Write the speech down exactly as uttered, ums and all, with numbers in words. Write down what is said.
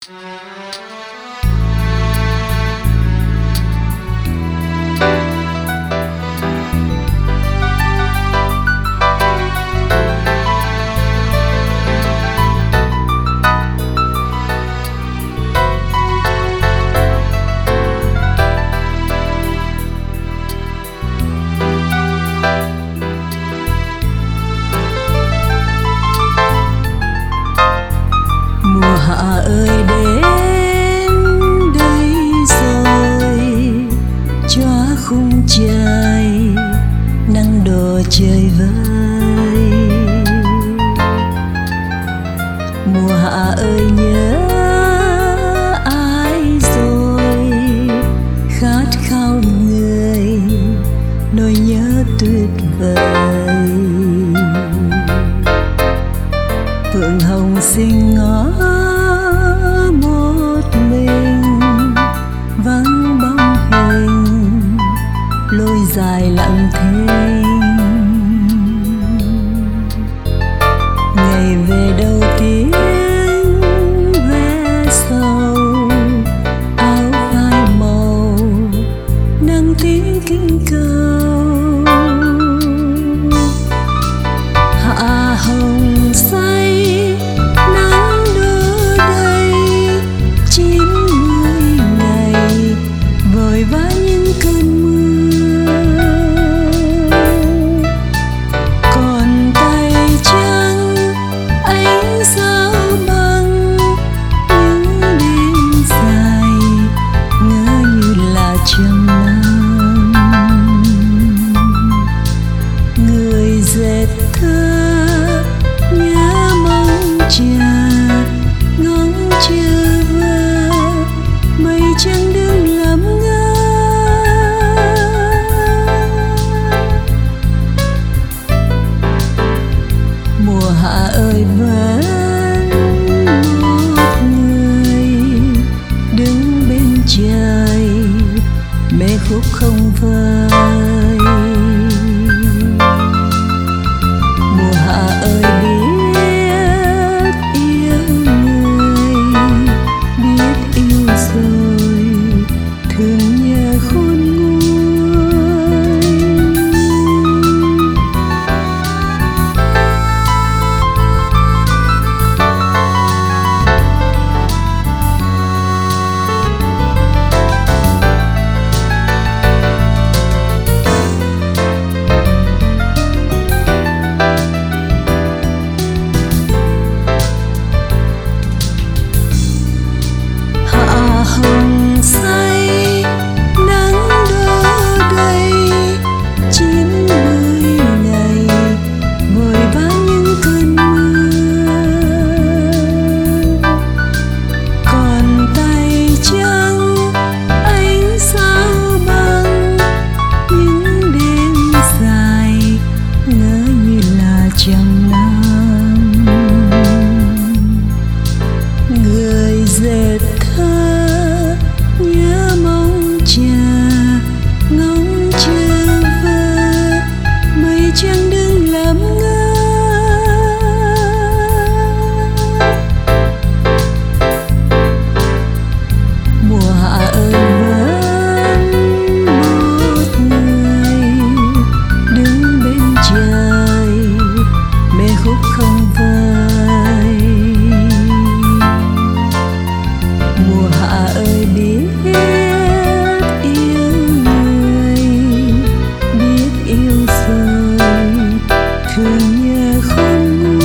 Mùa hạ ơi đến đây rồi, chóa khung trời nắng đổ trời vơi. Mùa hạ ơi nhớ ai rồi, khát khao người nỗi nhớ tuyệt vời. Phượng hồng xinh ngó một mình, vắng bóng hình lối dài lặng thinh. Ngày về đâu tiếng ve sầu, áo phai màu nâng tiếng kinh cầu. Hạ hồng say nắng đưa đây, chín mươi ngày vội vã những cơn mưa. Còn tay trắng ánh sao bằng những đêm dài, ngỡ như là trăm năm. Người dệt thơ nhớ mong chờ, ngóng chờ vơ mây trắng đừng làm ngơ. Mùa hạ ơi vẫn một người đứng bên trời, mê khúc không vơi. Mùa hạ ơi biết yêu người, biết yêu rồi thương nhớ khôn nguôi. Hạ hồng say nắng đưa đây, chín mươi ngày vội vã những cơn mưa. Còn tay trắng ánh sao bằng những đêm dài, ngỡ như là trăm năm. Người dệt thơ nhớ mong chờ, ngóng chờ vơ mây trắng đừng làm ngơ. Mùa hạ ơi vẫn một người đứng bên trời, mê khúc không vơi. Mùa hạ ơi biết yêu người, biết yêu rồi thương nhớ khôn nguôi.